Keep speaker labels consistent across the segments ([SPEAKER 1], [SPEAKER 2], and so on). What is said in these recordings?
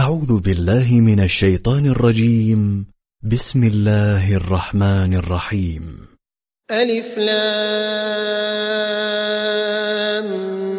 [SPEAKER 1] أعوذ بالله من الشيطان الرجيم. بسم الله الرحمن الرحيم.
[SPEAKER 2] ألف لام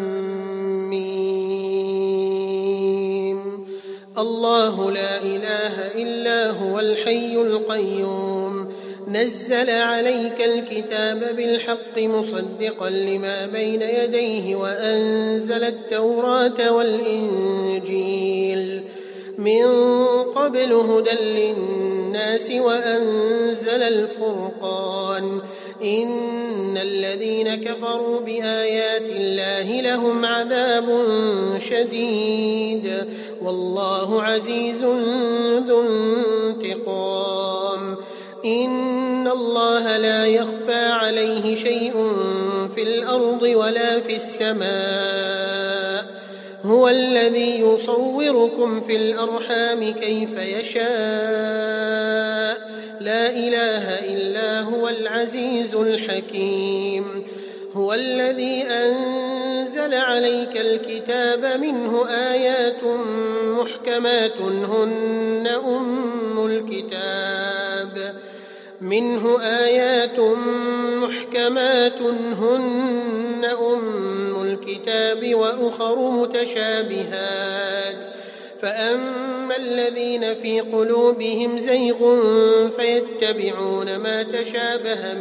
[SPEAKER 2] ميم. الله لا إله إلا هو الحي القيوم نزل عليك الكتاب بالحق مصدقا لما بين يديه وأنزل التوراة والإنجيل من قبل هدى للناس وأنزل الفرقان إن الذين كفروا بآيات الله لهم عذاب شديد والله عزيز ذو انتقام. إن الله لا يخفى عليه شيء في الأرض ولا في السماء هو الذي يصوركم في الأرحام كيف يشاء لا إله إلا هو العزيز الحكيم. هو الذي أنزل عليك الكتاب منه آيات محكمات هن أم الكتاب وأخر متشابهات فأما الذين في قلوبهم زيغ فيتبعون ما تشابه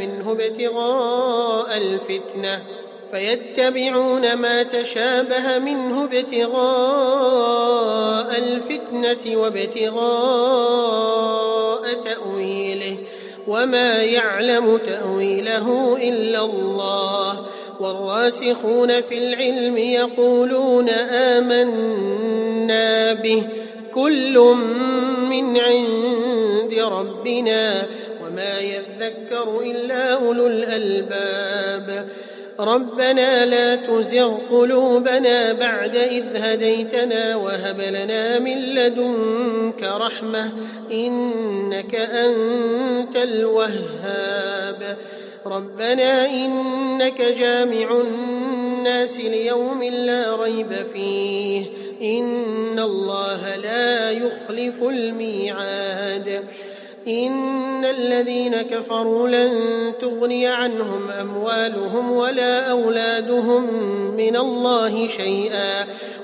[SPEAKER 2] منه ابتغاء الفتنة وابتغاء تأويله وما يعلم تأويله إلا الله والراسخون في العلم يقولون آمنا به كل من عند ربنا وما يذكر إلا أولو الألباب. ربنا لا تزغ قلوبنا بعد إذ هديتنا وهب لنا من لدنك رحمة إنك أنت الوهاب. ربنا إنك جامع الناس ليوم لا ريب فيه إن الله لا يخلف الميعاد. إن الذين كفروا لن تغني عنهم أموالهم ولا أولادهم من الله شيئا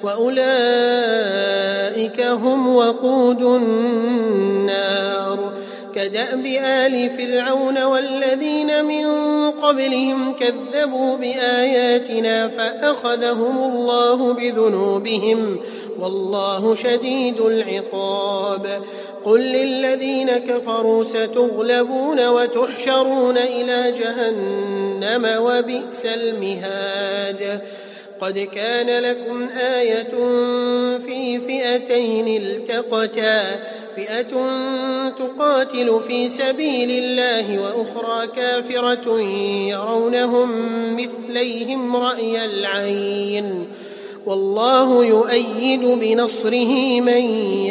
[SPEAKER 2] وأولئك هم وقود النار. كدأب آل فرعون والذين من قبلهم كذبوا بآياتنا فأخذهم الله بذنوبهم والله شديد العقاب. قل للذين كفروا ستغلبون وتحشرون إلى جهنم وبئس المهاد. قد كان لكم آية في فئتين التقتا فئة تقاتل في سبيل الله وأخرى كافرة يرونهم مثليهم رأي العين والله يؤيد بنصره من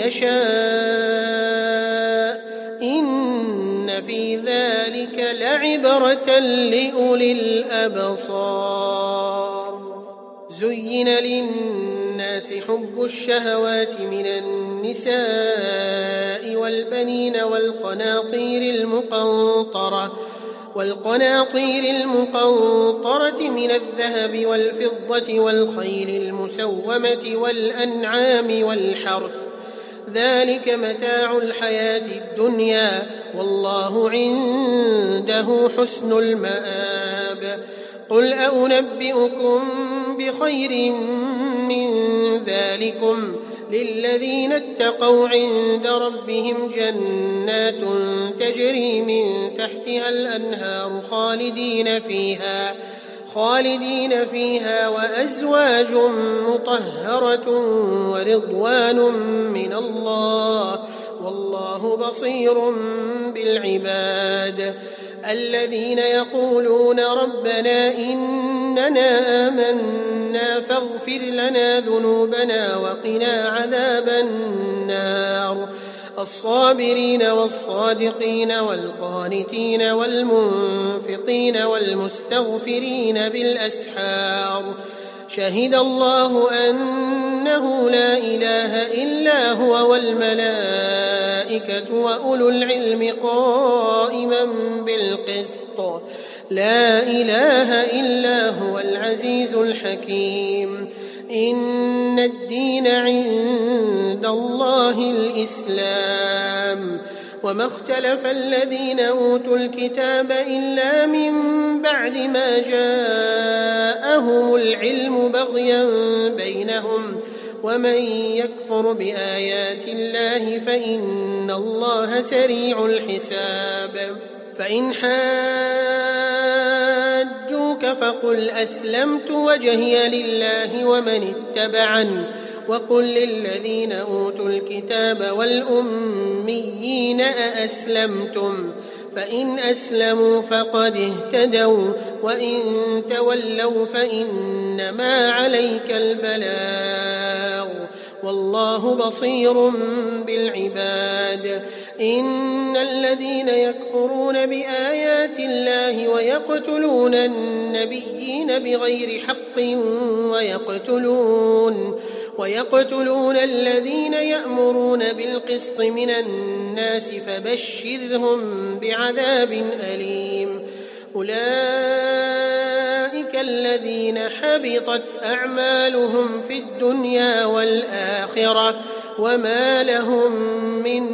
[SPEAKER 2] يشاء إن في ذلك لعبرة لأولي الأبصار. زين للناس حب الشهوات من النساء والبنين والقناطير المقنطرة من الذهب والفضة والخيل المسومة والأنعام والحرث ذلك متاع الحياة الدنيا والله عنده حسن المآب. قل أنبئكم بخير من ذلكم للذين اتقوا عند ربهم جنات تجري من تحتها الأنهار خالدين فيها وأزواج مطهرة ورضوان من الله والله بصير بالعباد. الذين يقولون ربنا إننا آمنا فاغفر لنا ذنوبنا وقنا عذاب النار. الصابرين والصادقين والقانتين والمنفقين والمستغفرين بالأسحار شهد الله أنه لا إله إلا هو والملائكة وأولو العلم قائما بالقسط لا إله إلا هو العزيز الحكيم إن الدين عند الله الإسلام وما اختلف الذين أوتوا الكتاب إلا من بعد ما جاءهم العلم بغيا بينهم ومن يكفر بآيات الله فإن الله سريع الحساب فإن حاجوك فقل أسلمت وجهي لله ومن اتبعني وقل للذين أوتوا الكتاب والأميين أأسلمتم فإن أسلموا فقد اهتدوا وإن تولوا فإنما عليك البلاغ والله بصير بالعباد إن الذين يكفرون بآيات الله ويقتلون النبيين بغير حق ويقتلون الذين يأمرون بالقسط من الناس فبشرهم بعذاب أليم أولئك الذين حبطت أعمالهم في الدنيا والآخرة وما لهم من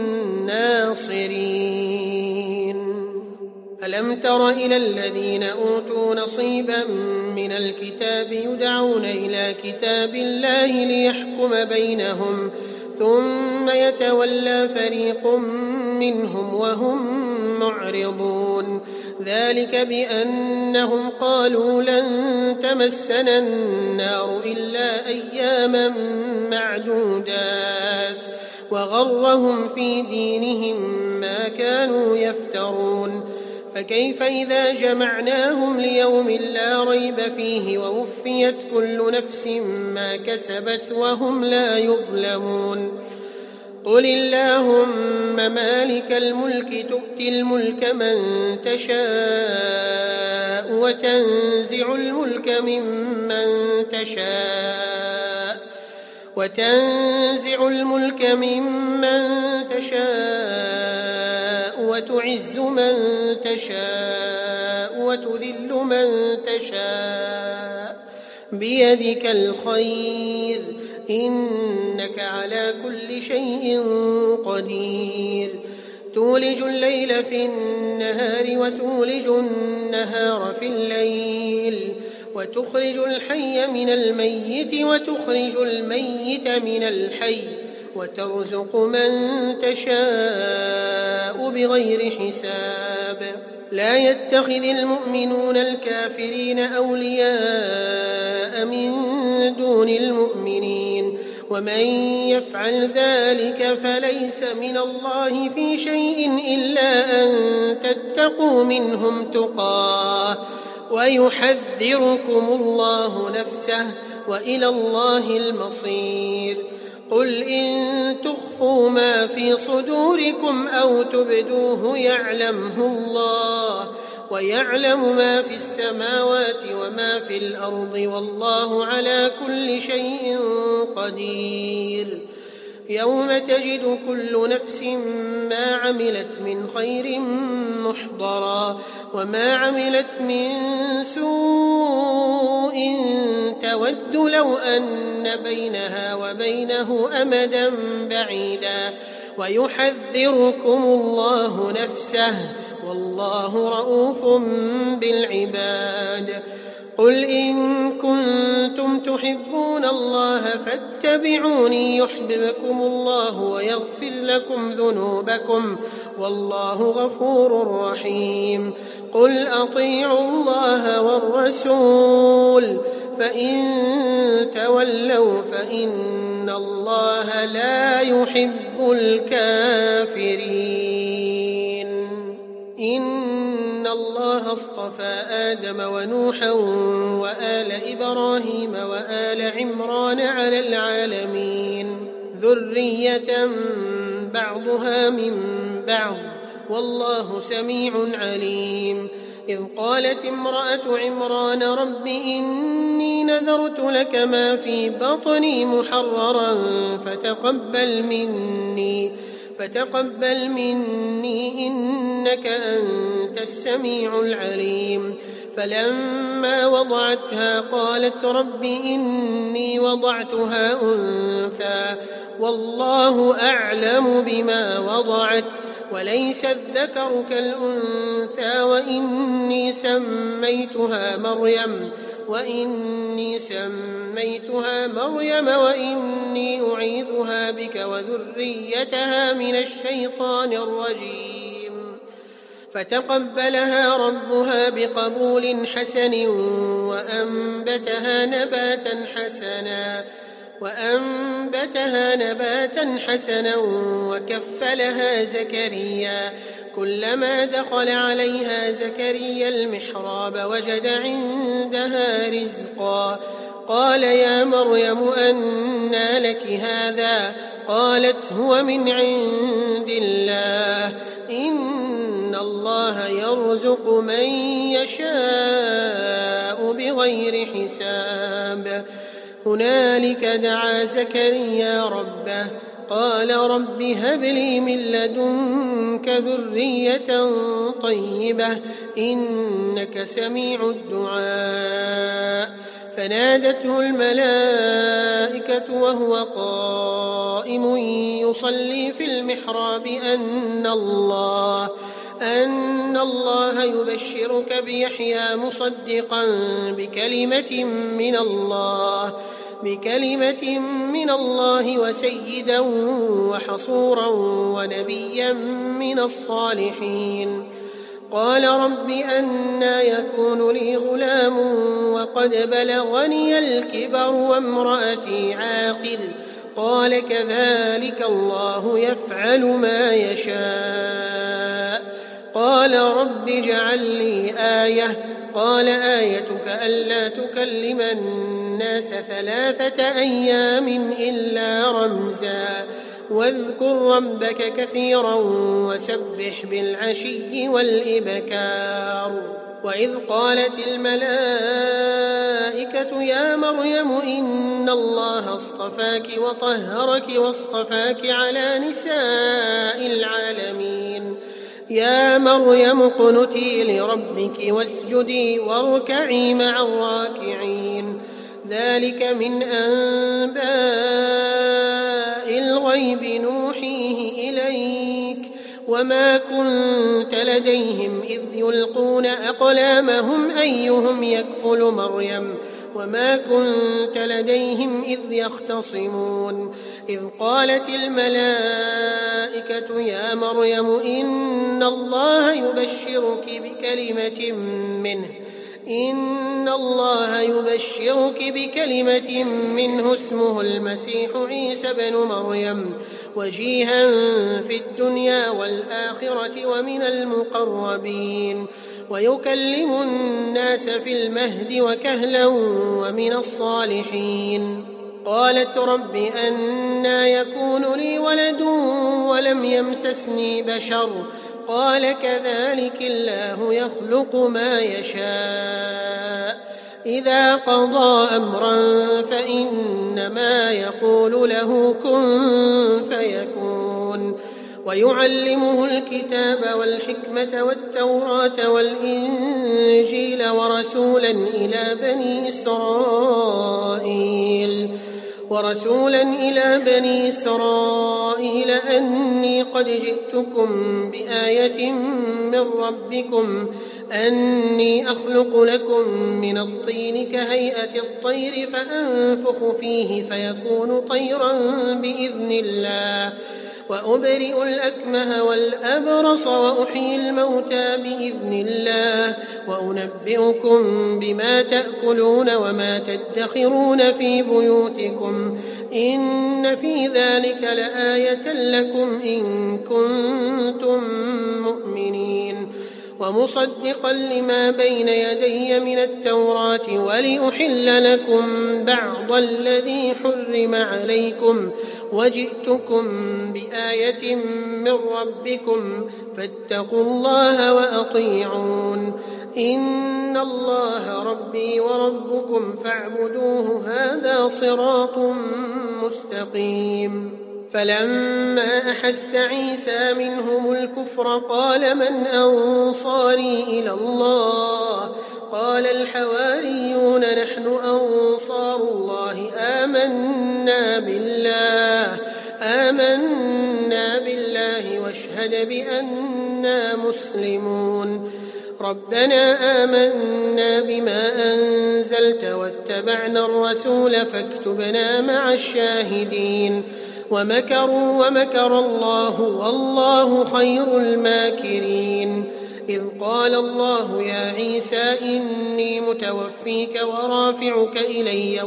[SPEAKER 2] ناصرين ألم تر إلى الذين أوتوا نصيبا من الكتاب يدعون إلى كتاب الله ليحكم بينهم ثم يتولى فريق منهم وهم معرضون ذلك بأنهم قالوا لن تمسنا النار إلا أياما معدودات وغرهم في دينهم ما كانوا يفترون فكيف إذا جمعناهم ليوم لا ريب فيه ووفيت كل نفس ما كسبت وهم لا يظلمون قل اللهم مالك الملك تؤتي الملك من تشاء وتنزع الملك ممن تشاء وتعز من تشاء وتذل من تشاء بيدك الخير إنك على كل شيء قدير تولج الليل في النهار وتولج النهار في الليل وتخرج الحي من الميت وتخرج الميت من الحي وترزق من تشاء بغير حساب لا يتخذ المؤمنون الكافرين أولياء من دون المؤمنين ومن يفعل ذلك فليس من الله في شيء إلا أن تتقوا منهم تقاه ويحذركم الله نفسه وإلى الله المصير قل إن تخفوا ما في صدوركم أو تبدوه يعلمه الله ويعلم ما في السماوات وما في الأرض والله على كل شيء قدير يوم تجد كل نفس ما عملت من خير محضرا وما عملت من سوء تود لو أن بينها وبينه أمدا بعيدا ويحذركم الله نفسه والله رؤوف بالعباد قل إن كنتم تحبون الله فاتبعوني يحببكم الله ويغفر لكم ذنوبكم والله غفور رحيم قل أطيعوا الله والرسول فإن تولوا فإن الله لا يحب الكافرين إن الله اصطفى آدم ونوحا وآل إبراهيم وآل عمران على العالمين ذرية بعضها من بعض والله سميع عليم إذ قالت امرأة عمران رب إن إني نذرت لك ما في بطني محررا فتقبل مني إنك أنت السميع العليم. فلما وضعتها قالت رب إني وضعتها أنثى والله أعلم بما وضعت وليس الذكر كالأنثى وإني سميتها مريم وإني أعيذها بك وذريتها من الشيطان الرجيم. فتقبلها ربها بقبول حسن وأنبتها نباتا حسنا وكفلها زكريا. كلما دخل عليها زكريا المحراب وجد عندها رزقا قال يا مريم أنى لك هذا؟ قالت هو من عند الله إن الله يرزق من يشاء بغير حساب. هنالك دعا زكريا ربه قال رب هب لي من لدنك ذرية طيبة إنك سميع الدعاء. فنادته الملائكة وهو قائم يصلي في المحراب أن الله يبشرك بيحيى مصدقا بكلمة من الله وسيدا وحصورا ونبيا من الصالحين. قال رب أنى يكون لي غلام وقد بلغني الكبر وامرأتي عاقر؟ قال كذلك الله يفعل ما يشاء. قال رب اجعل لي آية. قال آيتك ألا تكلم الناس 3 أيام إلا رمزا واذكر ربك كثيرا وسبح بالعشي والإبكار. وإذ قالت الملائكة يا مريم إن الله اصطفاك وطهرك واصطفاك على نساء العالمين. يا مريم اقنتي لربك واسجدي واركعي مع الراكعين. ذلك من أنباء الغيب نوحيه إليك وما كنت لديهم إذ يلقون أقلامهم أيهم يكفل مريم وما كنت لديهم إذ يختصمون. إذ قالت الملائكة يا مريم إن الله يبشرك بكلمة منه اسمه المسيح عيسى بن مريم وجيها في الدنيا والآخرة ومن المقربين ويكلم الناس في المهد وكهلا ومن الصالحين. قالت رب أنى يكون لي ولد ولم يمسسني بشر؟ قال كذلك الله يخلق ما يشاء إذا قضى أمرا فإنما يقول له كن فيكون. ويعلمه الكتاب والحكمة والتوراة والإنجيل ورسولا إلى بني إسرائيل أني قد جئتكم بآية من ربكم أني أخلق لكم من الطين كهيئة الطير فأنفخ فيه فيكون طيرا بإذن الله وأبرئ الأكمه والأبرص وأحيي الموتى بإذن الله وأنبئكم بما تأكلون وما تدخرون في بيوتكم إن في ذلك لآية لكم إن كنتم مؤمنين. ومصدقا لما بين يدي من التوراة ولأحل لكم بعض الذي حرم عليكم وجئتكم بآية من ربكم فاتقوا الله وأطيعون. إن الله ربي وربكم فاعبدوه هذا صراط مستقيم. فلما أحس عيسى منهم الكفر قال من أنصاري إلى الله؟ قال الحواريون نحن أنصار الله آمنا بالله واشهد بأننا مسلمون. ربنا آمنا بما أنزلت واتبعنا الرسول فاكتبنا مع الشاهدين. ومكروا ومكر الله والله خير الماكرين. إذ قال الله يا عيسى إني متوفيك ورافعك إلي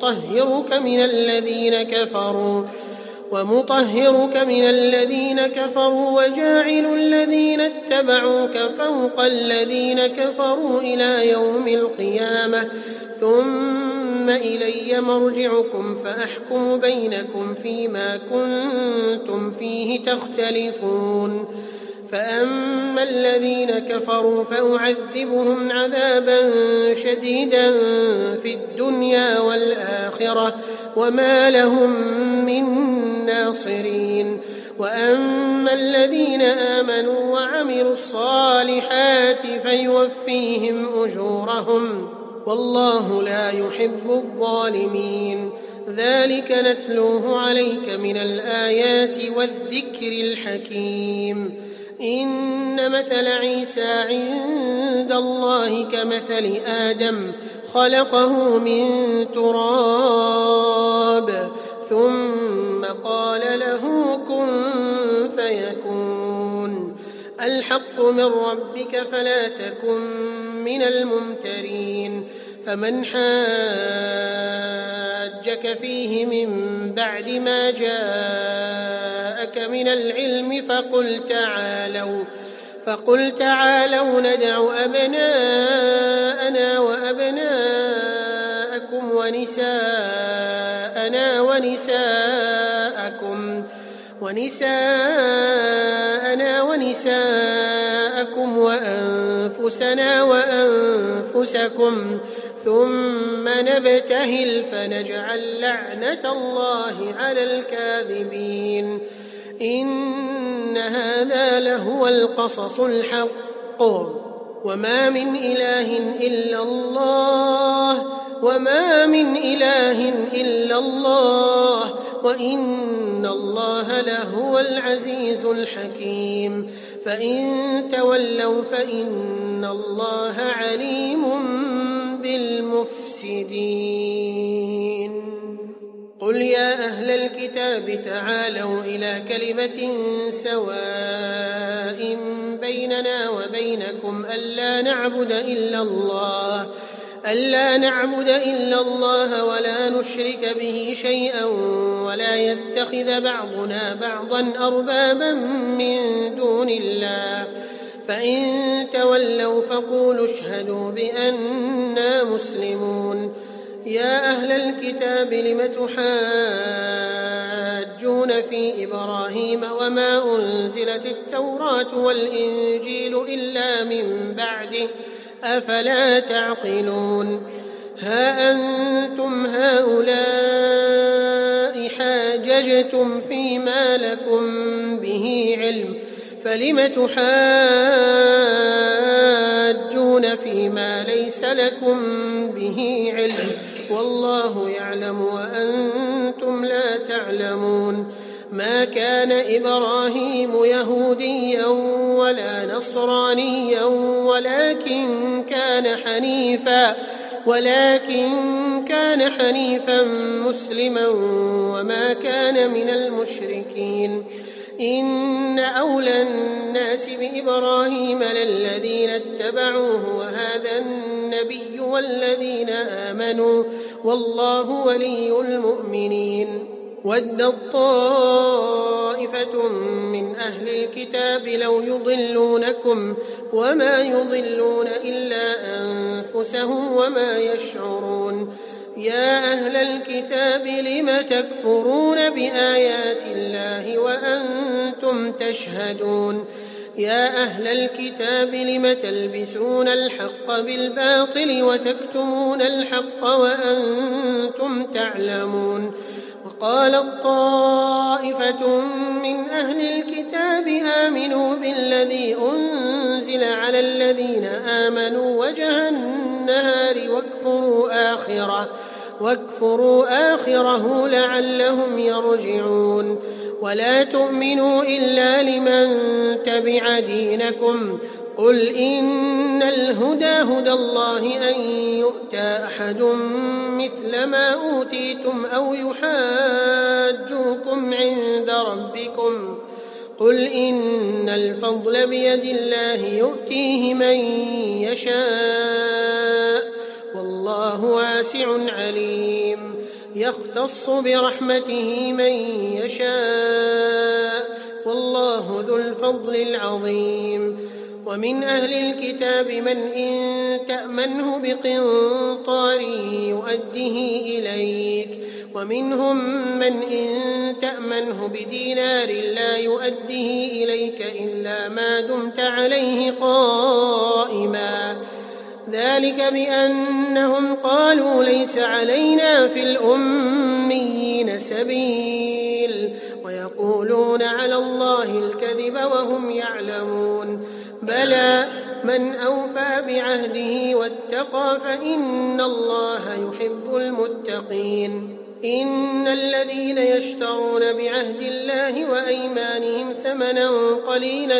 [SPEAKER 2] ومطهرك من الذين كفروا وجاعل الذين اتبعوك فوق الذين كفروا إلى يوم القيامة ثم إلي مرجعكم فأحكم بينكم فيما كنتم فيه تختلفون. فأما الذين كفروا فأعذبهم عذابا شديدا في الدنيا والآخرة وما لهم من ناصرين. وأما الذين آمنوا وعملوا الصالحات فيوفيهم أجورهم والله لا يحب الظالمين. ذلك نتلوه عليك من الآيات والذكر الحكيم. إن مثل عيسى عند الله كمثل آدم خلقه من تراب ثم قال له كن فيكون. الحق من ربك فلا تكن من الممترين. فمن حاجك فيه من بعد ما جاءك من العلم فقل تعالوا ندع أبناءنا وأبناءكم ونساءنا ونساءكم وأنفسنا وأنفسكم ثم نبتهل فنجعل لعنة الله على الكاذبين. إن هذا لهو القصص الحق وما من إله إلا الله وإن الله لهو العزيز الحكيم. فإن تولوا فإن الله عليم بالمفسدين. قل يا أهل الكتاب تعالوا إلى كلمة سواء بيننا وبينكم ألا نعبد إلا الله ولا نشرك به شيئا ولا يتخذ بعضنا بعضا أربابا من دون الله. فإن تولوا فقولوا اشهدوا بأننا مسلمون. يا أهل الكتاب لم تحاجون في إبراهيم وما أنزلت التوراة والإنجيل إلا من بعده أفلا تعقلون. ها أنتم هؤلاء حاججتم فيما لكم به علم فلم تحاجون فيما ليس لكم به علم والله يعلم وأنتم لا تعلمون. ما كان إبراهيم يهوديا ولا نصرانيا ولكن كان حنيفا مسلما وما كان من المشركين. إن أولى الناس بإبراهيم للذين اتبعوه وهذا النبي والذين آمنوا والله ولي المؤمنين. ودت طائفة من أهل الكتاب لو يضلونكم وما يضلون إلا أنفسهم وما يشعرون. يا أهل الكتاب لم تكفرون بآيات الله وأنتم تشهدون. يا أهل الكتاب لم تلبسون الحق بالباطل وتكتمون الحق وأنتم تعلمون وقالت طائفة من أهل الكتاب آمنوا بالذي أنزل على الذين آمنوا وجه النهار واكفروا آخره لعلهم يرجعون ولا تؤمنوا إلا لمن تبع دينكم قل إن الهدى هدى الله أن يؤتى أحد مثل ما أوتيتم أو يحاجوكم عند ربكم قل إن الفضل بيد الله يؤتيه من يشاء والله واسع عليم يختص برحمته من يشاء والله ذو الفضل العظيم ومن أهل الكتاب من إن تأمنه بقنطار يؤده إليك ومنهم من إن تأمنه بدينار لا يؤده إليك إلا ما دمت عليه قائما ذلك بأنهم قالوا ليس علينا في الأميين سبيل ويقولون على الله الكذب وهم يعلمون بلى من أوفى بعهده واتقى فإن الله يحب المتقين إن الذين يشترون بعهد الله وأيمانهم ثمنا قليلا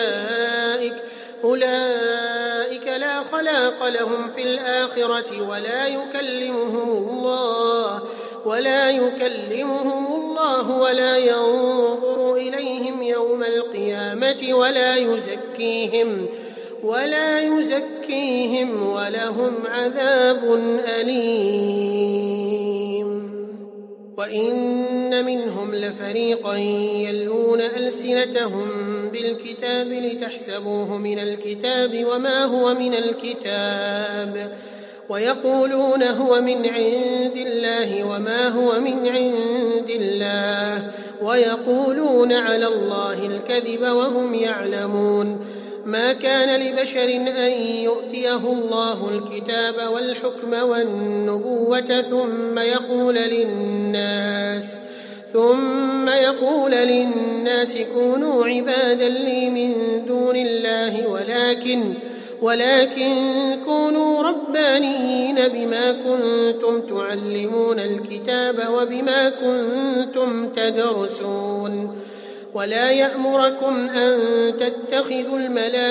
[SPEAKER 2] أولئك لا خلاق لهم في الآخرة ولا يكلمهم الله ولا ينظر إليهم يوم القيامة ولا يزكيهم ولهم عذاب أليم وإن منهم لفريقا يلون ألسنتهم بالكتاب لتحسبوه من الكتاب وما هو من الكتاب ويقولون هو من عند الله وما هو من عند الله ويقولون على الله الكذب وهم يعلمون ما كان لبشر أن يؤتيه الله الكتاب والحكم والنبوة ثم يقول للناس كونوا عبادا لي من دون الله ولكن كونوا ربانيين بما كنتم تعلمون الكتاب وبما كنتم تدرسون ولا يأمركم أن تتخذوا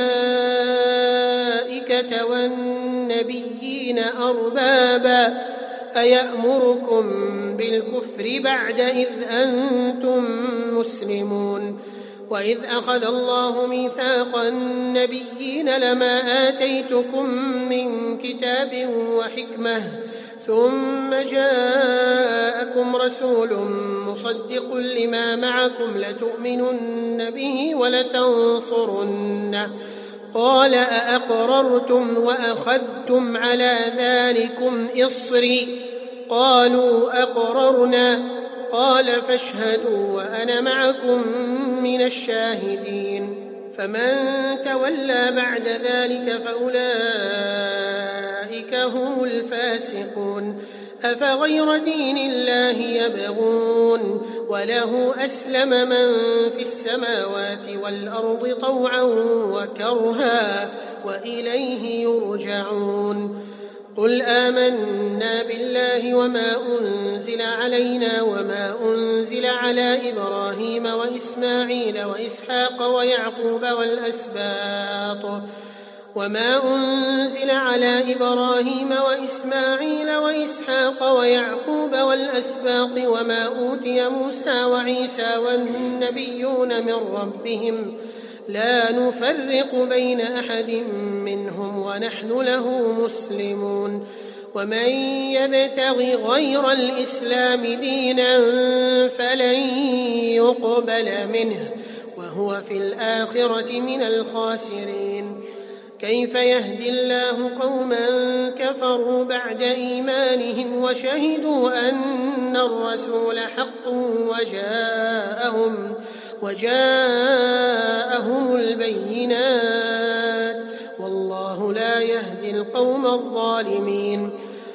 [SPEAKER 2] الملائكة والنبيين أربابا أيأمركم بالكفر بعد إذ أنتم مسلمون وإذ أخذ الله ميثاق النبيين لما آتيتكم من كتاب وحكمة ثم جاءكم رسول مصدق لما معكم لتؤمنن به ولتنصرنه قال أأقررتم وأخذتم على ذلكم إصري قالوا أقررنا قال فاشهدوا وأنا معكم من الشاهدين فمن تولى بعد ذلك فأولئك هم الفاسقون أفغير دين الله يبغون وله أسلم من في السماوات والأرض طوعا وكرها وإليه يرجعون قل آمنا بالله وما أنزل علينا وما أنزل على إبراهيم وإسماعيل وإسحاق ويعقوب والأسباط وما أنزل على إبراهيم وإسماعيل وإسحاق ويعقوب والأسباط وما أوتي موسى وعيسى والنبيون من ربهم لا نفرق بين أحد منهم ونحن له مسلمون ومن يبتغ غير الإسلام دينا فلن يقبل منه وهو في الآخرة من الخاسرين كيف يهدي الله قوما كفروا بعد إيمانهم وجاءهم البينات والله لا يهدي القوم الظالمين.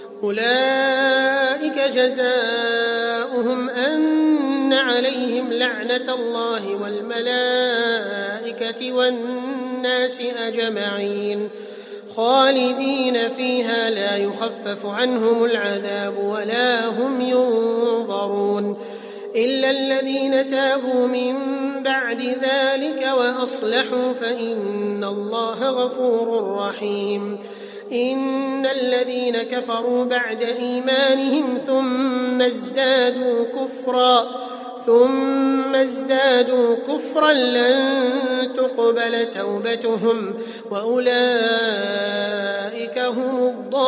[SPEAKER 2] أولئك جزاؤهم أن عليهم لعنة الله والملائكة والناس أجمعين خالدين فيها لا يخفف عنهم العذاب ولا هم ينظرون إلا الذين تابوا من بعد ذلك وأصلحوا فإن الله غفور رحيم. إن الذين كفروا بعد إيمانهم ثم ازدادوا كفرا لن تقبل توبتهم وأولئك هم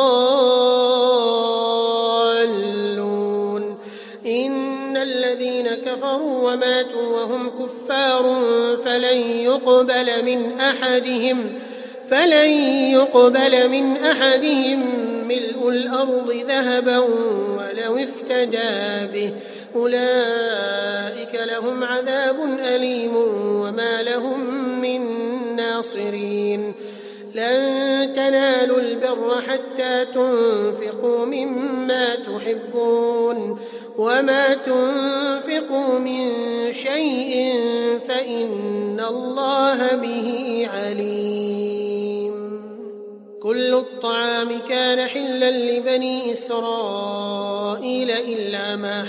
[SPEAKER 2] الضالون. إن الذين كفروا وماتوا وهم كفار فلن يقبل من أحدهم ملء الأرض ذهبا ولو افتدى به أولئك لهم عذاب أليم وما لهم من ناصرين. لن تنالوا البر حتى تنفقوا مما تحبون وما تنفقوا من شيء فإن الله به عليم. كل الطعام كان حلا لبني إسرائيل إلا ما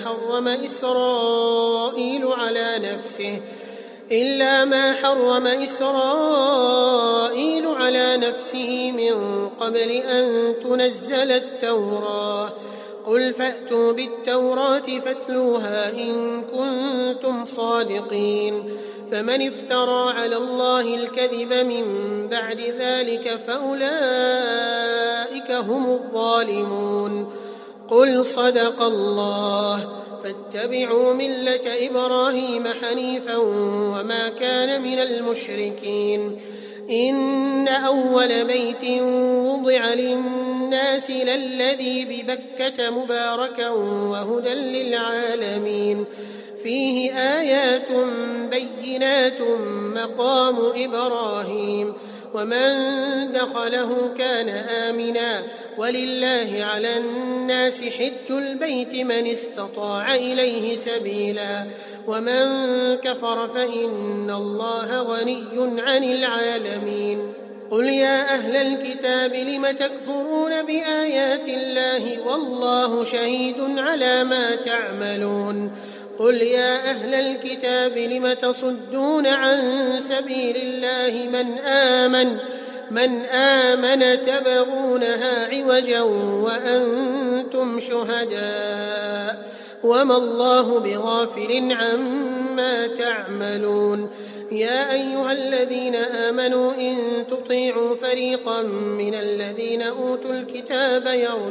[SPEAKER 2] حرم إسرائيل على نفسه من قبل أن تنزل التوراة. قل فأتوا بالتوراة فاتلوها إن كنتم صادقين. فمن افترى على الله الكذب من بعد ذلك فأولئك هم الظالمون. قل صدق الله فاتبعوا ملة إبراهيم حنيفا وما كان من المشركين. إن أول بيت وضع للناس للذي ببكة مباركا وهدى للعالمين فيه آيات بينات مقام إبراهيم ومن دخله كان آمنا ولله على الناس حج البيت من استطاع إليه سبيلا ومن كفر فإن الله غني عن العالمين. قل يا أهل الكتاب لم تكفرون بآيات الله والله شهيد على ما تعملون. قل يا أهل الكتاب لم تصدون عن سبيل الله من آمن تبغونها عوجا وأنتم شهداء وما الله بغافل عما تعملون. يا أيها الذين آمنوا إن تطيعوا فريقا من الذين أوتوا الكتاب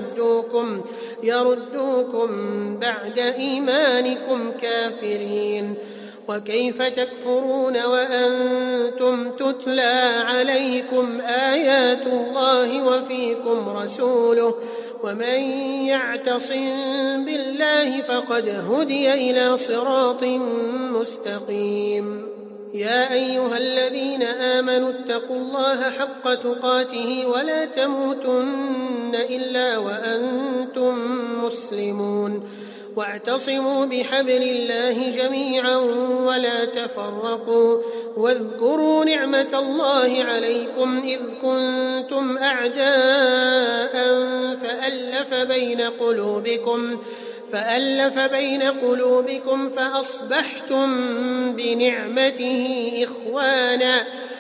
[SPEAKER 2] يردوكم بعد إيمانكم كافرين. وكيف تكفرون وأنتم تتلى عليكم آيات الله وفيكم رسوله ومن يعتصم بالله فقد هدي إلى صراط مستقيم. يا أيها الذين آمنوا اتقوا الله حق تقاته ولا تموتن إلا وأنتم مسلمون. واعتصموا بحبل الله جميعا ولا تفرقوا واذكروا نعمة الله عليكم إذ كنتم أعداء فألف بين قلوبكم فأصبحتم بنعمته إخوانا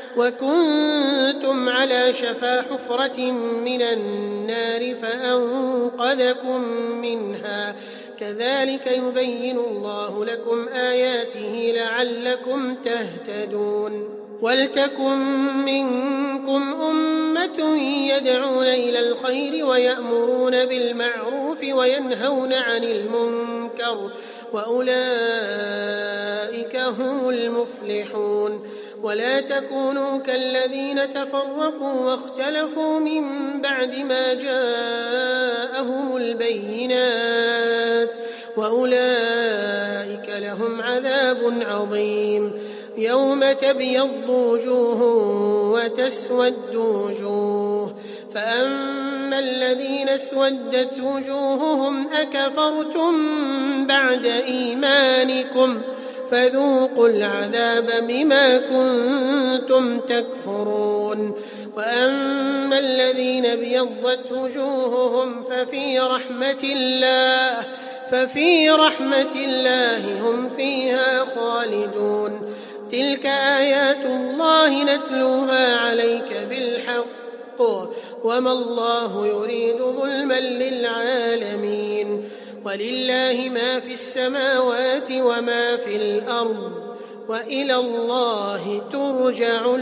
[SPEAKER 2] وكنتم على شفا حفرة من النار فأنقذكم منها كذلك يبين الله لكم آياته لعلكم تهتدون. ولتكن منكم أمة يدعون إلى الخير ويأمرون بالمعروف وينهون عن المنكر وأولئك هم المفلحون. ولا تكونوا كالذين تفرقوا واختلفوا من بعد ما جاءهم البينات وأولئك لهم عذاب عظيم. يوم تبيض وجوه وتسود وجوه، فأما الذين اسودت وجوههم أكفرتم بعد إيمانكم فذوقوا العذاب بما كنتم تكفرون. وأما الذين ابيضت وجوههم ففي رحمة الله هم فيها خالدون. تلك آيات الله نتلوها عليك بالحق وما الله يريد ظلما للعالمين. ولله ما في السماوات وما في الأرض وإلى الله ترجع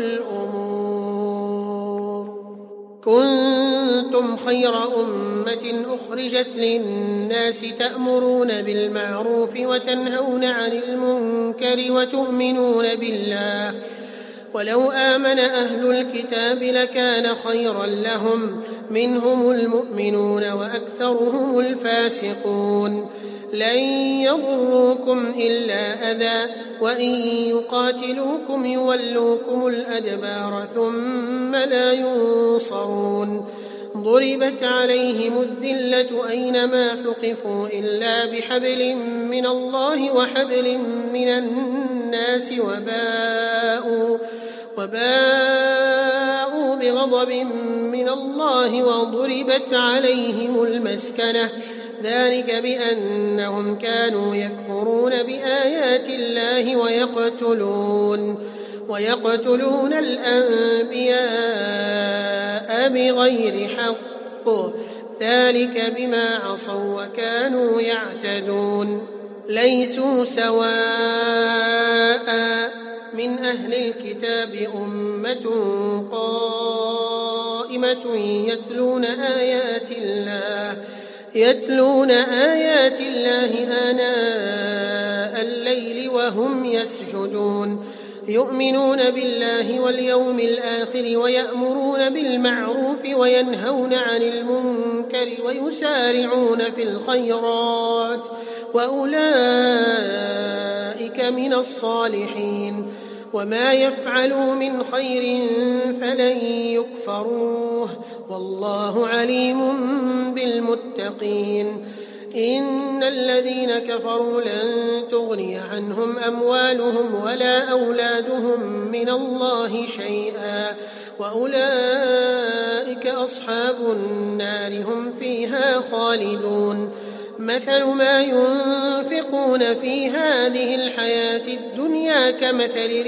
[SPEAKER 2] الأمور. كنتم خير أمة أخرجت للناس تأمرون بالمعروف وتنهون عن المنكر وتؤمنون بالله. ولو آمن أهل الكتاب لكان خيرا لهم، منهم المؤمنون وأكثرهم الفاسقون. لن يضروكم إلا أذى، وإن يقاتلوكم يولوكم الأدبار ثم لا ينصرون. ضربت عليهم الذلة أينما ثقفوا إلا بحبل من الله وحبل من الناس وباءوا بغضب من الله وضربت عليهم المسكنة، ذلك بأنهم كانوا يكفرون بآيات الله ويقتلون الأنبياء بغير حق، ذلك بما عصوا وكانوا يعتدون. ليسوا سواء من أهل الكتاب أمة قائمة يتلون آيات الله آناء الليل وهم يسجدون، يؤمنون بالله واليوم الآخر ويأمرون بالمعروف وينهون عن المنكر ويسارعون في الخيرات وأولئك من الصالحين. وما يفعلوا من خير فلن يكفروه والله عليم بالمتقين. إن الذين كفروا لن تغني عنهم أموالهم ولا أولادهم من الله شيئا وأولئك أصحاب النار هم فيها خالدون. مثل ما ينفقون في هذه الحياة الدنيا كمثل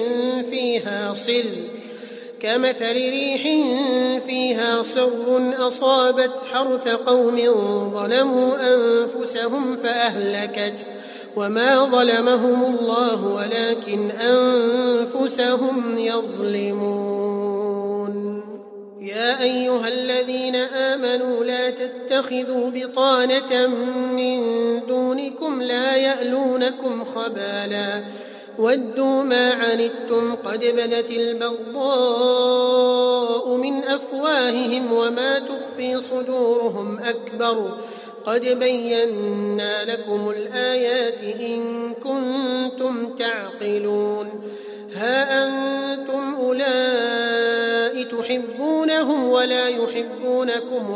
[SPEAKER 2] ريح فيها صر أصابت حرث قوم ظلموا أنفسهم فأهلكت، وما ظلمهم الله ولكن أنفسهم يظلمون. يا أيها الذين آمنوا لا تتخذوا بطانة من دونكم لا يألونكم خبالا ودوا ما عنتم قد بدت البغضاء من أفواههم وما تخفي صدورهم أكبر قد بينا لكم الآيات إن كنتم تعقلون. ها أنتم أولئك تحبونهم ولا يحبونكم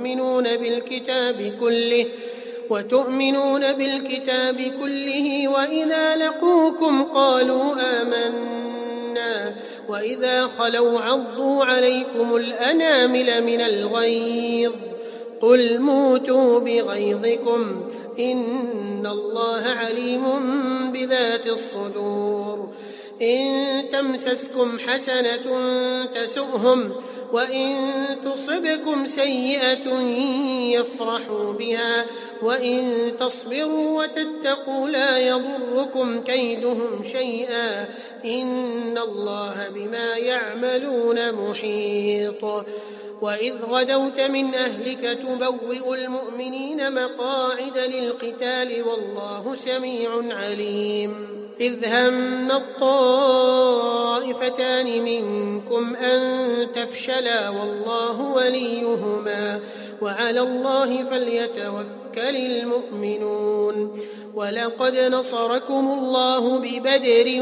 [SPEAKER 2] وتؤمنون بالكتاب كله وإذا لقوكم قالوا آمنا وإذا خلوا عضوا عليكم الأنامل من الغيظ قل موتوا بغيظكم إن الله عليم بذات الصدور. إن تمسسكم حسنة تسؤهم وإن تصبكم سيئة يفرحوا بها وإن تصبروا وتتقوا لا يضركم كيدهم شيئا إن الله بما يعملون محيط. وإذ غدوت من أهلك تبوئ المؤمنين مقاعد للقتال والله سميع عليم. إذ هم الطائفتان منكم أن تفشلا والله وليهما وعلى الله فليتوكل المؤمنون ولقد نصركم الله ببدر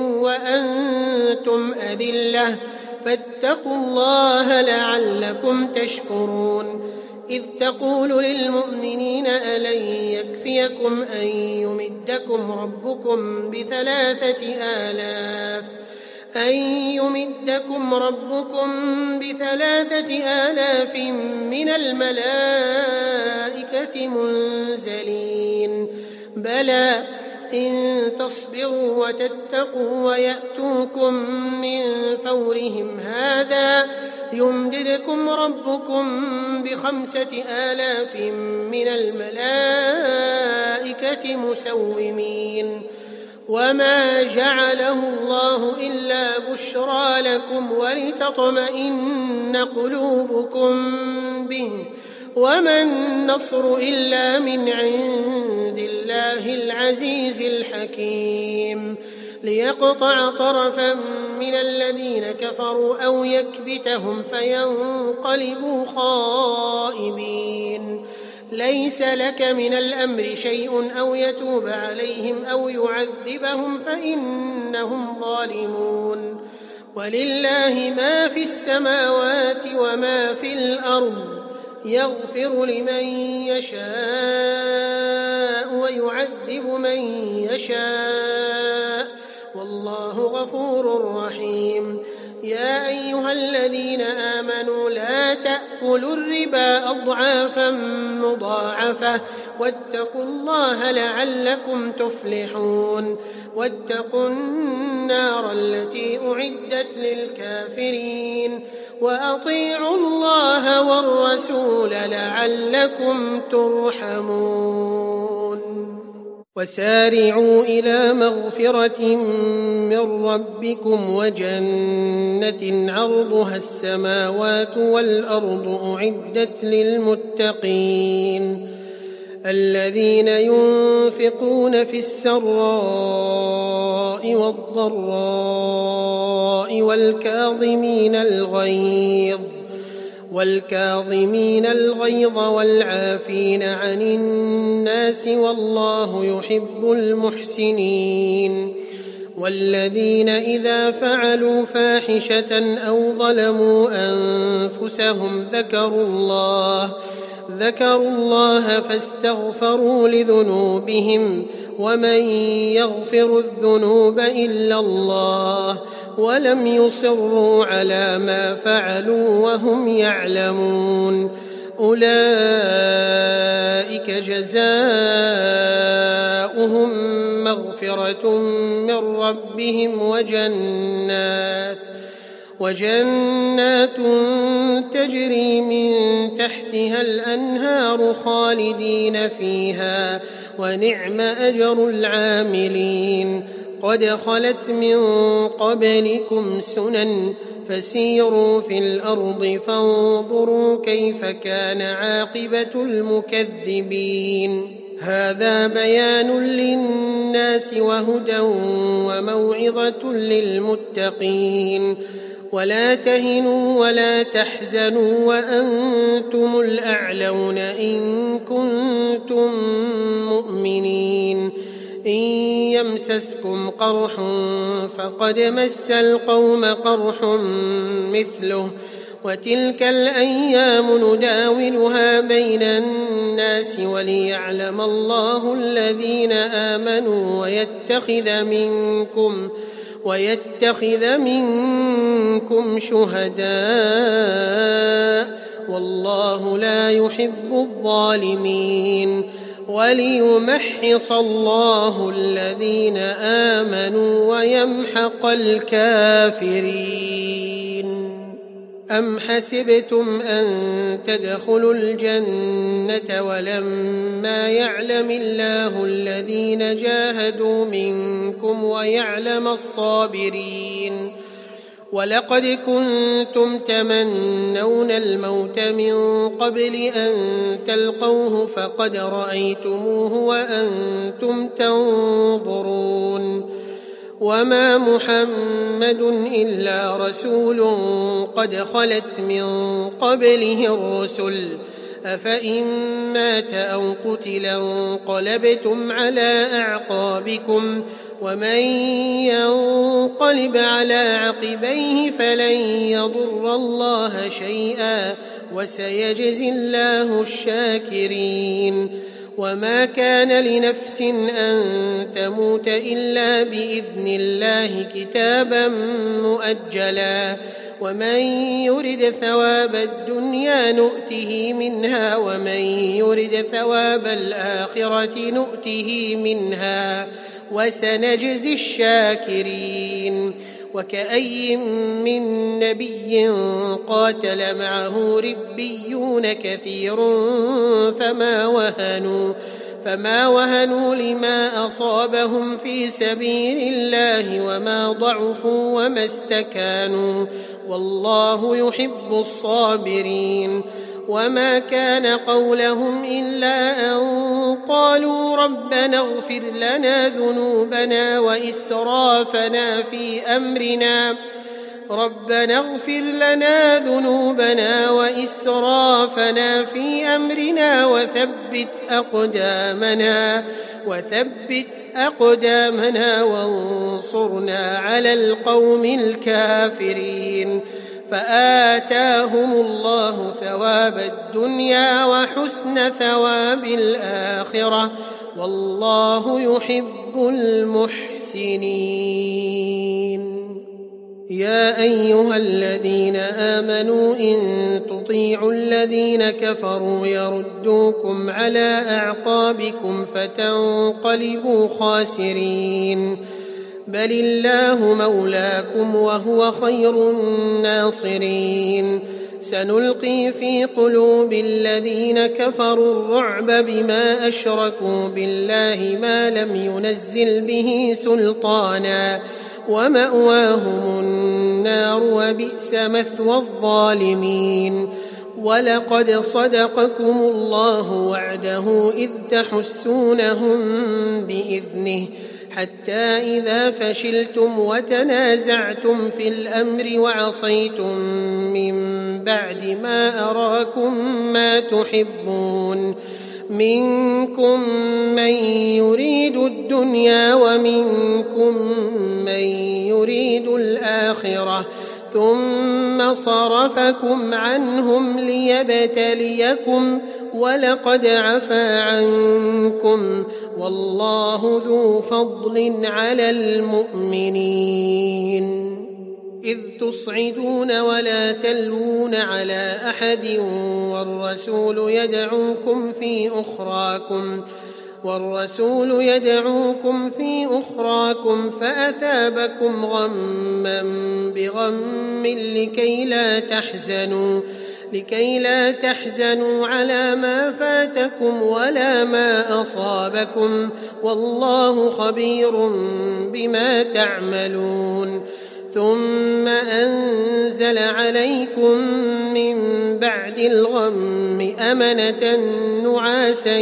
[SPEAKER 2] وأنتم أذلة فاتقوا الله لعلكم تشكرون إذ تقول للمؤمنين ألن يكفيكم أن يمدكم ربكم ب3,000 من الملائكة منزلين بلى إن تصبروا وتتقوا ويأتوكم من فورهم هذا يمددكم ربكم ب5,000 من الملائكة مسومين وما جعله الله إلا بشرى لكم ولتطمئن قلوبكم به وما النصر إلا من عند الله العزيز الحكيم ليقطع طرفا من الذين كفروا أو يكبتهم فينقلبوا خائبين ليس لك من الأمر شيء أو يتوب عليهم أو يعذبهم فإنهم ظالمون ولله ما في السماوات وما في الأرض يغفر لمن يشاء ويعذب من يشاء والله غفور رحيم يا أيها الذين آمنوا لا تأكلوا الربا أضعافا مضاعفة واتقوا الله لعلكم تفلحون واتقوا النار التي أعدت للكافرين وأطيعوا الله والرسول لعلكم ترحمون وسارعوا إلى مغفرة من ربكم وجنة عرضها السماوات والأرض أعدت للمتقين الذين ينفقون في السراء والضراء والكاظمين الغيظ والعافين عن الناس والله يحب المحسنين والذين إذا فعلوا فاحشة أو ظلموا أنفسهم ذكروا الله فاستغفروا لذنوبهم ومن يغفر الذنوب إلا الله ولم يصروا على ما فعلوا وهم يعلمون أولئك جزاؤهم مغفرة من ربهم وجنات تجري من تحتها الأنهار خالدين فيها ونعم أجر العاملين قد خلت من قبلكم سنن فسيروا في الأرض فانظروا كيف كان عاقبة المكذبين هذا بيان للناس وهدى وموعظة للمتقين ولا تهنوا ولا تحزنوا وأنتم الأعلون إن كنتم مؤمنين إن يمسسكم قرح فقد مس القوم قرح مثله وتلك الأيام نداولها بين الناس وليعلم الله الذين آمنوا ويتخذ منكم شهداء والله لا يحب الظالمين وليمحص الله الذين آمنوا ويمحق الكافرين أم حسبتم أن تدخلوا الجنة ولما يعلم الله الذين جاهدوا منكم ويعلم الصابرين ولقد كنتم تمنون الموت من قبل أن تلقوه فقد رأيتموه وأنتم تنظرون وما محمد إلا رسول قد خلت من قبله الرسل أفإن مات أو قتل انقلبتم على أعقابكم ومن ينقلب على عقبيه فلن يضر الله شيئا وسيجزي الله الشاكرين وما كان لنفس أن تموت إلا بإذن الله كتابا مؤجلا ومن يرد ثواب الدنيا نؤته منها ومن يرد ثواب الآخرة نؤته منها وسنجزي الشاكرين وكأي من نبي قاتل معه ربيون كثير فما وهنوا لما أصابهم في سبيل الله وما ضعفوا وما استكانوا والله يحب الصابرين وما كان قولهم إلا أن قالوا ربنا اغفر لنا ذنوبنا وإسرافنا في أمرنا وثبت أقدامنا وانصرنا على القوم الكافرين فآتاهم الله ثواب الدنيا وحسن ثواب الآخرة والله يحب المحسنين يا أيها الذين آمنوا إن تطيعوا الذين كفروا يردوكم على أعقابكم فتنقلبوا خاسرين بل الله مولاكم وهو خير الناصرين سنلقي في قلوب الذين كفروا الرعب بما أشركوا بالله ما لم ينزل به سلطانا ومأواهم النار وبئس مثوى الظالمين ولقد صدقكم الله وعده إذ تحسونهم بإذنه حتى إذا فشلتم وتنازعتم في الأمر وعصيتم من بعد ما أراكم ما تحبون منكم من يريد الدنيا ومنكم من يريد الآخرة ثم صرفكم عنهم ليبتليكم ولقد عفا عنكم والله ذو فضل على المؤمنين إذ تصعدون ولا تلوون على أحد والرسول يدعوكم في أخراكم فأثابكم غما بغم لكي لا تحزنوا على ما فاتكم ولا ما أصابكم والله خبير بما تعملون ثم أنزل عليكم من بعد الغم أمنة نعاسا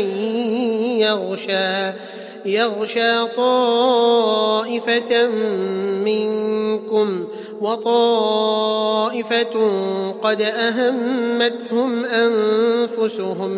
[SPEAKER 2] يغشى طائفة منكم وطائفة قد أهمتهم أنفسهم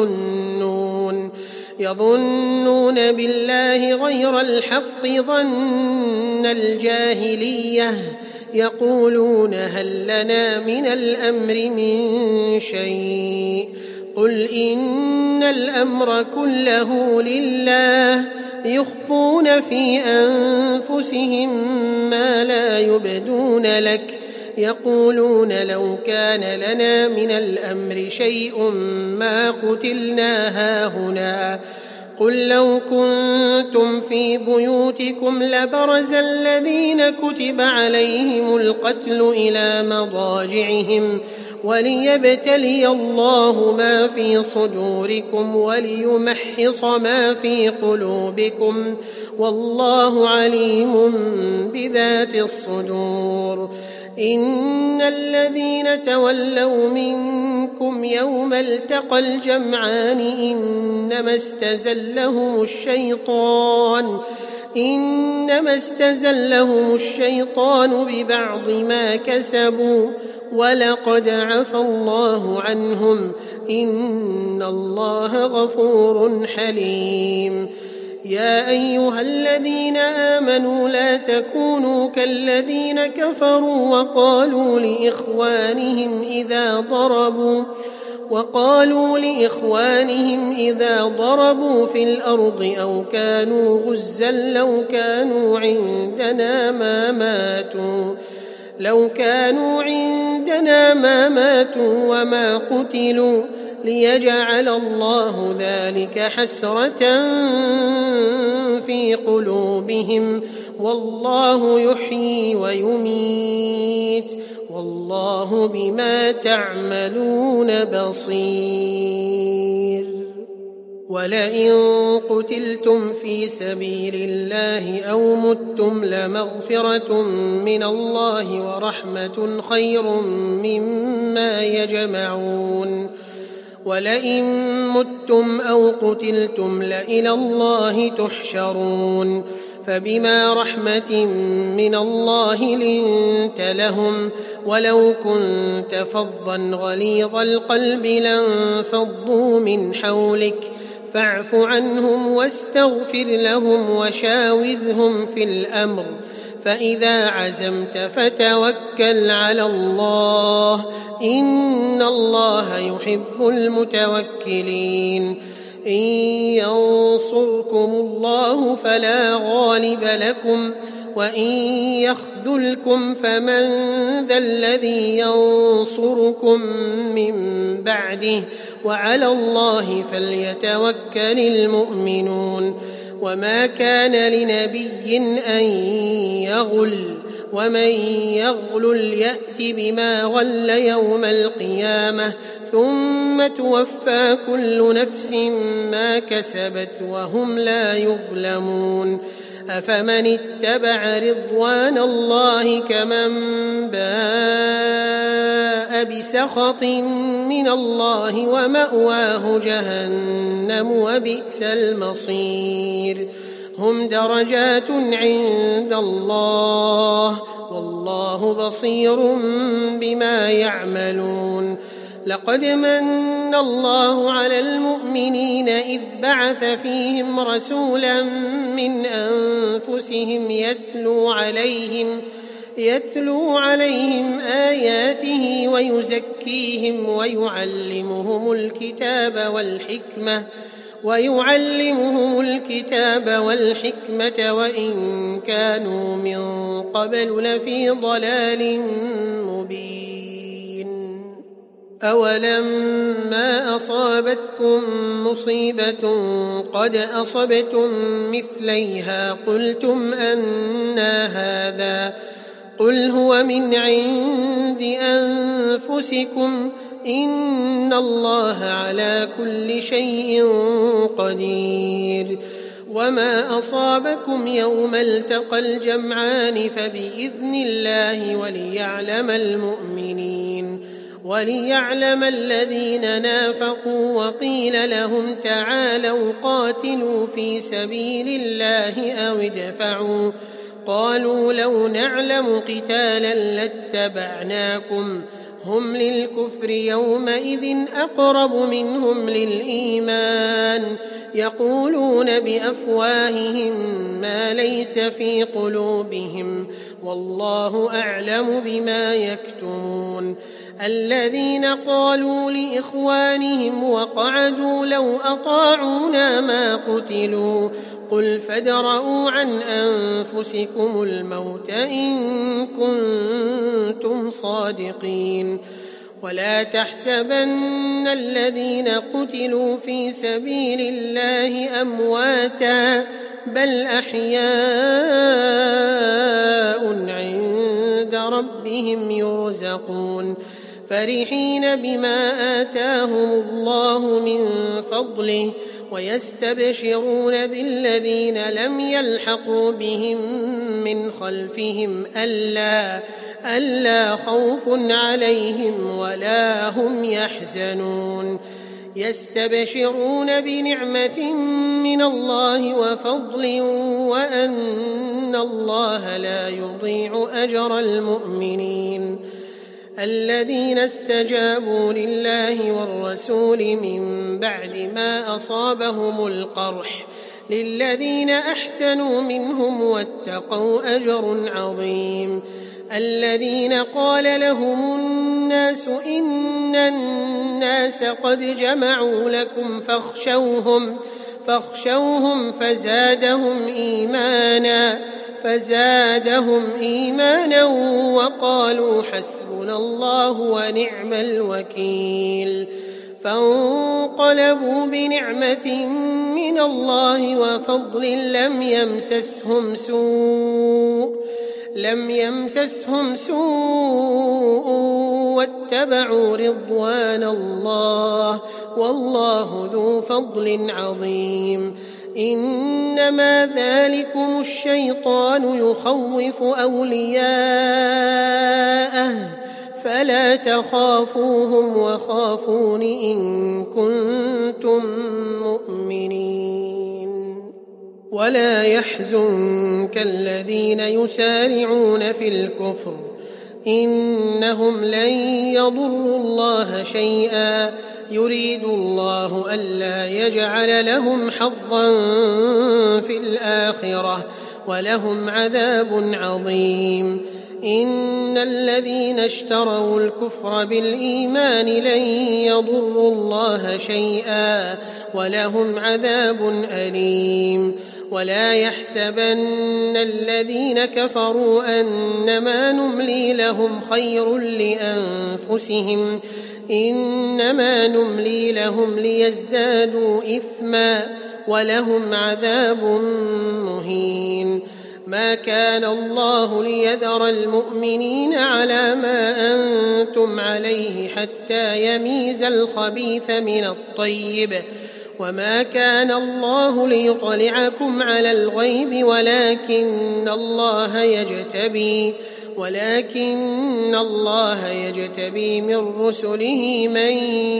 [SPEAKER 2] يظنون بالله غير الحق ظن الجاهلية يقولون هل لنا من الأمر من شيء قل إن الأمر كله لله يخفون في أنفسهم ما لا يبدون لك يقولون لو كان لنا من الأمر شيء ما قتلنا هاهنا قل لو كنتم في بيوتكم لبرز الذين كتب عليهم القتل إلى مضاجعهم وليبتلي الله ما في صدوركم وليمحص ما في قلوبكم والله عليم بذات الصدور إن الذين تولوا منكم يوم التقى الجمعان إنما استزلهم إنما استزلهم الشيطان ببعض ما كسبوا ولقد عفى الله عنهم إن الله غفور حليم. يا أيها الذين آمنوا لا تكونوا كالذين كفروا وقالوا لإخوانهم إذا ضربوا في الأرض أو كانوا غزا لو كانوا عندنا ما ماتوا وما قتلوا ليجعل الله ذلك حسرة في قلوبهم والله يحيي ويميت والله بما تعملون بصير. ولئن قتلتم في سبيل الله أو متم لمغفرة من الله ورحمة خير مما يجمعون. ولئن متم أو قتلتم لإلى الله تحشرون. فبما رحمة من الله لنت لهم ولو كنت فظا غليظ القلب لانفضوا من حولك فاعف عنهم واستغفر لهم وشاورهم في الأمر فإذا عزمت فتوكل على الله إن الله يحب المتوكلين. إن ينصركم الله فلا غالب لكم وإن يخذلكم فمن ذا الذي ينصركم من بعده وعلى الله فليتوكل المؤمنون. وما كان لنبي أن يغل ومن يغل يأت بما غل يوم القيامة ثم توفى كل نفس ما كسبت وهم لا يظلمون. أفمن اتبع رضوان الله كمن باء بسخط من الله ومأواه جهنم وبئس المصير. هم درجات عند الله والله بصير بما يعملون. لقد من الله على المؤمنين إذ بعث فيهم رسولا من أنفسهم يتلو عليهم آياته ويزكيهم ويعلمهم الكتاب والحكمة وإن كانوا من قبل لفي ضلال مبين. أولما أصابتكم مصيبة قد أصبتم مثليها قلتم أنى هذا قل هو من عند أنفسكم إن الله على كل شيء قدير. وما أصابكم يوم التقى الجمعان فبإذن الله وليعلم الذين نافقوا وقيل لهم تعالوا قاتلوا في سبيل الله أو ادفعوا قالوا لو نعلم قتالا لاتبعناكم هم للكفر يومئذ أقرب منهم للإيمان يقولون بأفواههم ما ليس في قلوبهم والله أعلم بما يكتمون. الذين قالوا لإخوانهم وقعدوا لو أطاعونا ما قتلوا قل فادرءوا عن أنفسكم الموت إن كنتم صادقين. ولا تحسبن الذين قتلوا في سبيل الله أمواتا بل أحياء عند ربهم يرزقون فرحين بما آتاهم الله من فضله ويستبشرون بالذين لم يلحقوا بهم من خلفهم ألا خوف عليهم ولا هم يحزنون. يستبشرون بنعمة من الله وفضل وأن الله لا يضيع أجر المؤمنين. الذين استجابوا لله والرسول من بعد ما أصابهم القرح للذين أحسنوا منهم واتقوا أجر عظيم. الذين قال لهم الناس إن الناس قد جمعوا لكم فاخشوهم فزادهم إيمانا وقالوا حسبنا الله ونعم الوكيل. فانقلبوا بنعمة من الله وفضل لم يمسسهم سوء واتبعوا رضوان الله والله ذو فضل عظيم. إنما ذلكم الشيطان يخوف أولياءه فلا تخافوهم وخافون إن كنتم مؤمنين. ولا يحزنك الذين يسارعون في الكفر إنهم لن يضروا الله شيئا يريد الله ألا يجعل لهم حظا في الآخرة ولهم عذاب عظيم. إن الذين اشتروا الكفر بالإيمان لن يضروا الله شيئا ولهم عذاب أليم. ولا يحسبن الذين كفروا أنما نملي لهم خير لأنفسهم إنما نملي لهم ليزدادوا إثما ولهم عذاب مهين. ما كان الله ليذر المؤمنين على ما أنتم عليه حتى يميز الخبيث من الطيب وما كان الله ليطلعكم على الغيب ولكن الله يجتبي من رسله من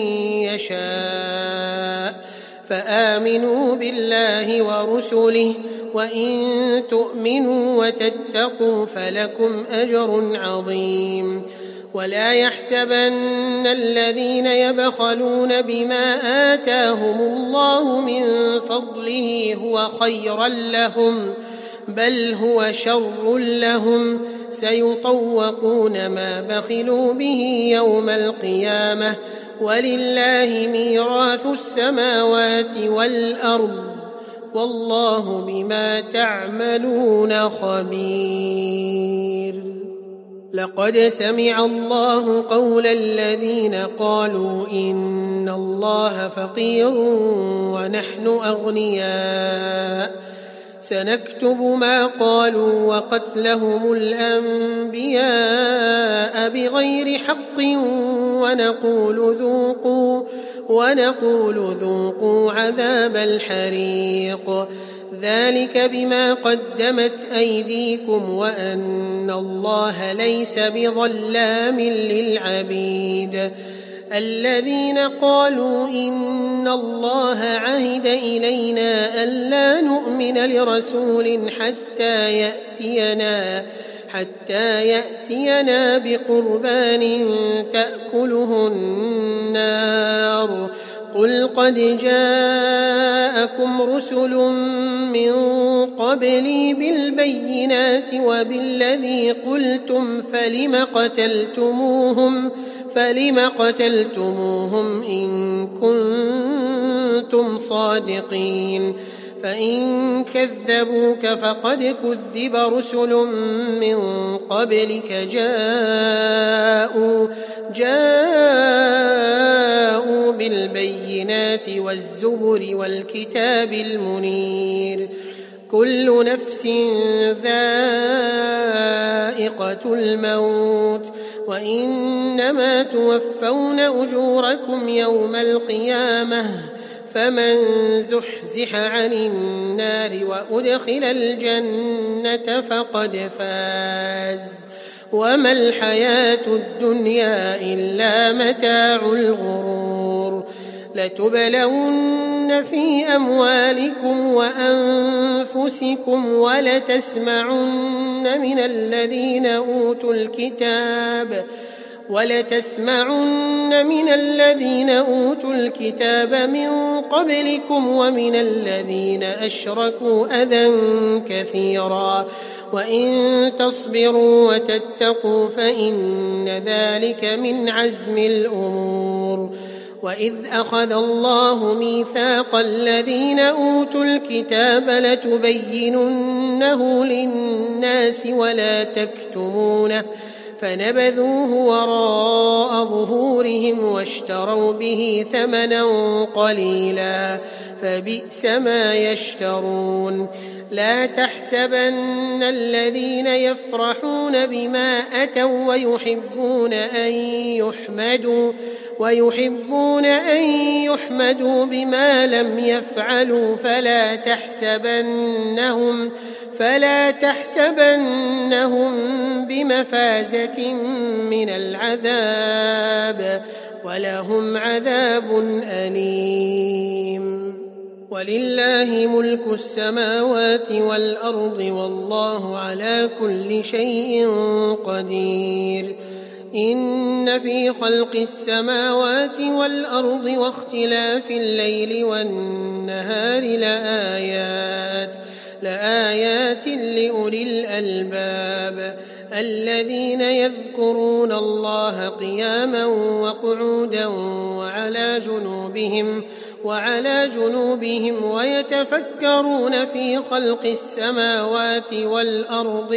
[SPEAKER 2] يشاء. فآمنوا بالله ورسله وإن تؤمنوا وتتقوا فلكم أجر عظيم. ولا يحسبن الذين يبخلون بما آتاهم الله من فضله هو خيرا لهم بل هو شر لهم سيطوقون ما بخلوا به يوم القيامة ولله ميراث السماوات والأرض والله بما تعملون خبير. لقد سمع الله قول الذين قالوا إن الله فقير ونحن أغنياء سنكتب ما قالوا وقتلهم الأنبياء بغير حق ونقول ذوقوا عذاب الحريق ذلك بما قدمت أيديكم وأن الله ليس بظلام للعبيد. الذين قالوا إن الله عهد إلينا ألا نؤمن لرسول حتى يأتينا بقربان تأكله النار قل قد جاءكم رسل من قبلي بالبينات وبالذي قلتم فلم قتلتموهم إن كنتم صادقين. فإن كذبوك فقد كذب رسل من قبلك جاءوا بالبينات والزبر والكتاب المنير. كل نفس ذائقة الموت وإنما توفون أجوركم يوم القيامة فمن زحزح عن النار وأدخل الجنة فقد فاز وما الحياة الدنيا إلا متاع الغرور. لتبلون في أموالكم وأنفسكم ولتسمعن من الذين أوتوا الكتاب من قبلكم ومن الذين أشركوا أذى كثيرا وإن تصبروا وتتقوا فإن ذلك من عزم الأمور. وإذ أخذ الله ميثاق الذين أوتوا الكتاب لتبيننه للناس ولا تكتمونه فنبذوه وراء ظهورهم واشتروا به ثمنا قليلا فبئس ما يشترون. لا تحسبن الذين يفرحون بما أتوا ويحبون أن يحمدوا بما لم يفعلوا فلا تحسبنهم بمفازة من العذاب ولهم عذاب أليم. ولله ملك السماوات والأرض والله على كل شيء قدير. إن في خلق السماوات والأرض واختلاف الليل والنهار لآيات لأولي الألباب الذين يذكرون الله قياما وقعودا وعلى جنوبهم ويتفكرون في خلق السماوات والأرض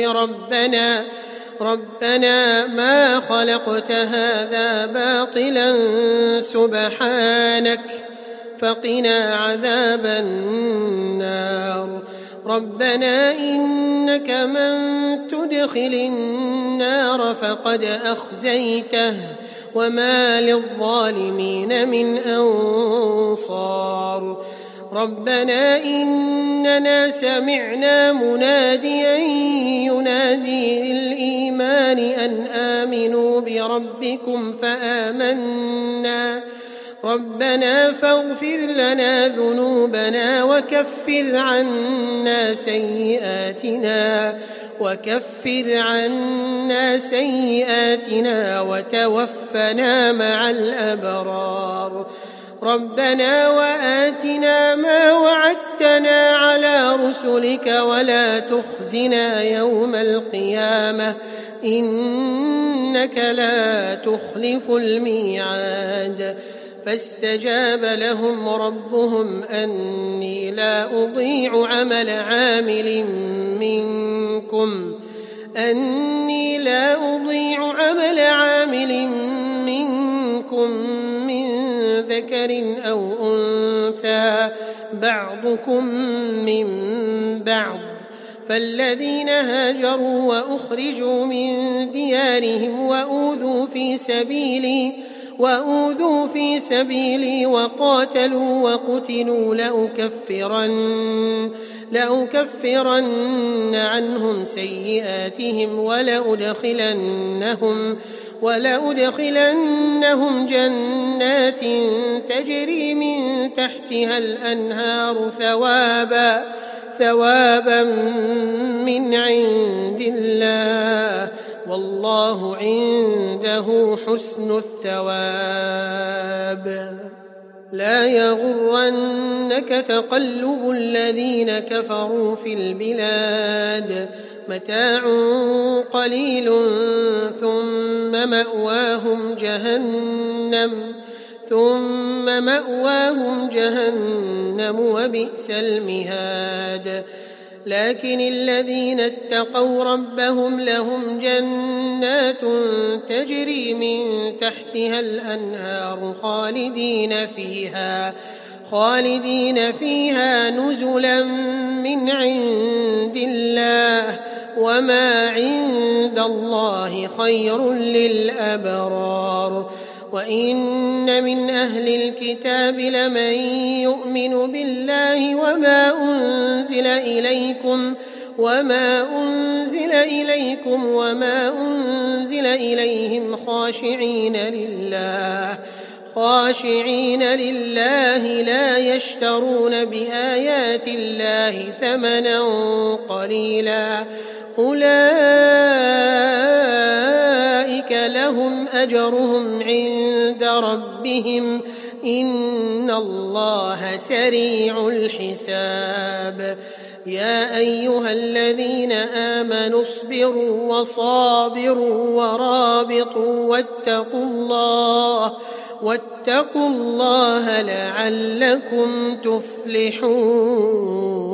[SPEAKER 2] ربنا ما خلقت هذا باطلا سبحانك فقنا عذاب النار. ربنا إنك من تدخل النار فقد أخزيته وما للظالمين من أنصار. ربنا إننا سمعنا مناديا ينادي للإيمان أن آمنوا بربكم فآمنا. ربنا فاغفر لنا ذنوبنا وكفر عنا سيئاتنا وتوفنا مع الأبرار. ربنا وآتنا ما وعدتنا على رسلك ولا تخزنا يوم القيامة إنك لا تخلف الميعاد. فاستجاب لهم ربهم أني لا أضيع عمل عامل منكم من ذكر أو أنثى بعضكم من بعض. فالذين هاجروا وأخرجوا من ديارهم وأوذوا في سبيلي وقاتلوا وقتلوا لأكفرن عنهم سيئاتهم ولأدخلنهم جنات تجري من تحتها الأنهار ثوابا من عند الله والله عنده حسن الثواب. لا يغرنك تقلب الذين كفروا في البلاد متاع قليل ثم مأواهم جهنم وبئس المهاد. لكن الذين اتقوا ربهم لهم جنات تجري من تحتها الأنهار خالدين فيها نزلا من عند الله وما عند الله خير للأبرار. وإن من أهل الكتاب لمن يؤمن بالله وما أنزل إليكم وما أنزل إليهم خاشعين لله لا يشترون بآيات الله ثمنا قليلا أولئك لهم أجرهم عند ربهم إن الله سريع الحساب يا أيها الذين آمنوا اصبروا وصابروا ورابطوا واتقوا الله لعلكم تفلحون.